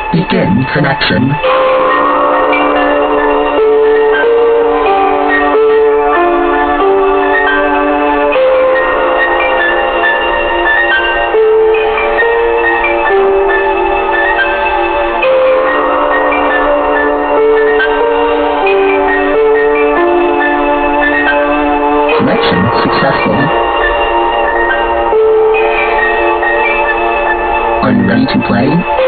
Begin connection. Connection successful. Are you ready to play?